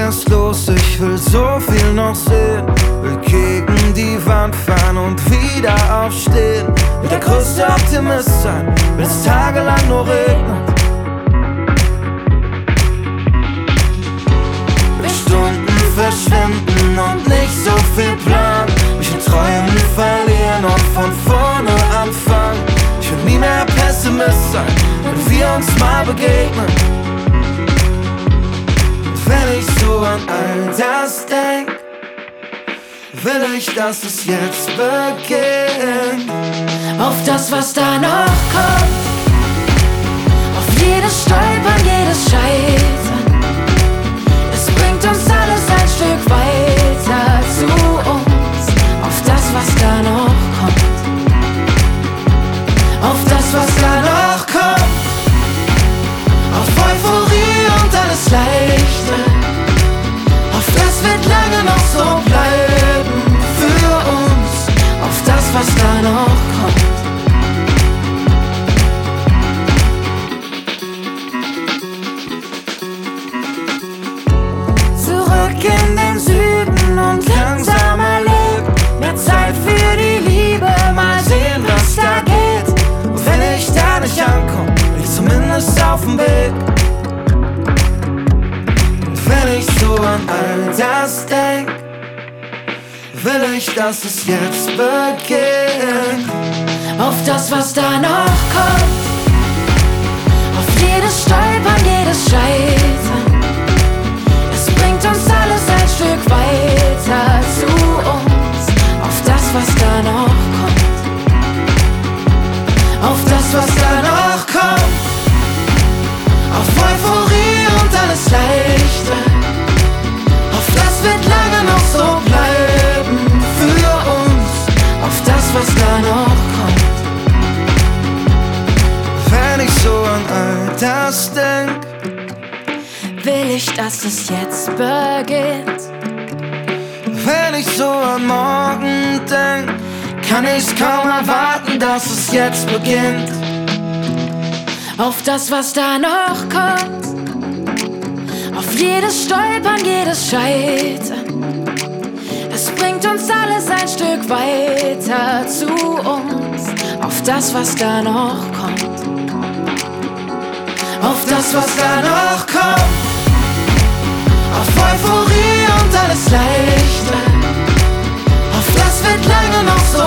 erst los, ich will so viel noch sehen. Will gegen die Wand fahren und wieder aufstehen. Will der größte Optimist sein, will es tagelang nur regnen. Will Stunden verschwinden und nicht so viel planen. Mich in Träumen verlieren und von vorne anfangen. Ich will nie mehr Pessimist sein, wenn wir uns mal begegnen. Wenn ich so an all das denk, will ich, dass es jetzt beginnt. Auf das, was da noch kommt, auf jedes Stolpern, jedes Scheitern. Es bringt uns alles ein Stück weiter zu uns. Auf das, was da noch kommt, auf das, was da noch kommt. Auf Euphorie und alles Leichte. Auf das wird lange noch so bleiben für uns. Auf das, was da noch kommt. Zurück in den Süden und langsamer leben. Mehr Zeit für die Liebe, mal sehen, was da geht. Und wenn ich da nicht ankomme, bin ich zumindest auf dem Weg. Und wenn ich so an all das denk, will ich, dass es jetzt beginnt. Auf das, was da noch kommt, auf jedes Stolpern, jedes Scheitern. Es bringt uns alles ein Stück weiter zu uns. Auf das, was da noch kommt, auf das, was da noch kommt. Auf Euphorie und alles Leichte. Auf das wird lange noch so bleiben für uns. Auf das, was da noch kommt. Wenn ich so an all das denk, will ich, dass es jetzt beginnt. wenn ich so an morgen denk, kann ich's kaum erwarten, dass es jetzt beginnt. Auf das, was da noch kommt, auf jedes Stolpern, jedes Scheitern. Es bringt uns alles ein Stück weiter zu uns. Auf das, was da noch kommt, auf das, was da noch kommt. Auf Euphorie und alles Leichte. Auf das wird lange noch so